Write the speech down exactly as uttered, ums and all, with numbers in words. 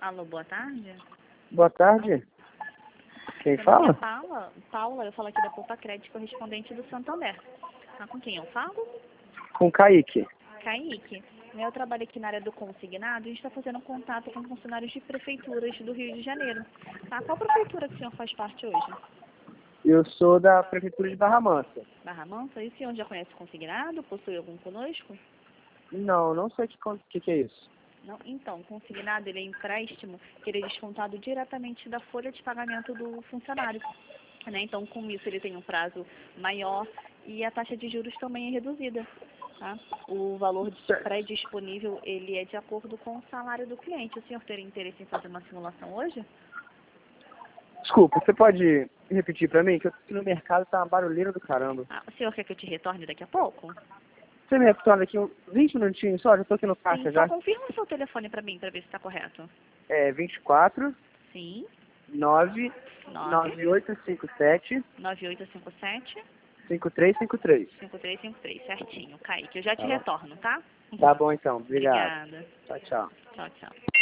Alô, boa tarde. Boa tarde. Quem Meu fala? nome é Paula. Paula, eu falo aqui da Poupa Crédito, correspondente do Santander. Tá com quem eu falo? Com Kaique. Kaique. Eu trabalho aqui na área do consignado e a gente está fazendo contato com funcionários de prefeituras do Rio de Janeiro. Tá? Qual prefeitura que o senhor faz parte hoje? Eu sou da Prefeitura de Barra Mansa. Barra Mansa? E o senhor já conhece o consignado? Possui algum conosco? Não, não sei o que, que, que é isso. Não? Então, o consignado ele é empréstimo que ele é descontado diretamente da folha de pagamento do funcionário. Né? Então, com isso, ele tem um prazo maior e a taxa de juros também é reduzida. Tá? O valor pré-disponível ele é de acordo com o salário do cliente. O senhor teria interesse em fazer uma simulação hoje? Desculpa, você pode repetir pra mim? Que eu tô aqui no mercado, tá uma barulheira do caramba. Ah, o senhor quer que eu te retorne daqui a pouco? Você me retorna aqui uns vinte minutinhos só? Já tô aqui no caixa Sim, só já. confirma o seu telefone para mim, para ver se está correto. É vinte e quatro, Sim, nove, nove nove oito cinco sete, nove oito cinco sete cinco três cinco três. cinco três cinco três, certinho, Kaique. Eu já te Tá bom. retorno, tá? Tá bom então, obrigado. Obrigada. Tchau, tchau. Tchau, tchau.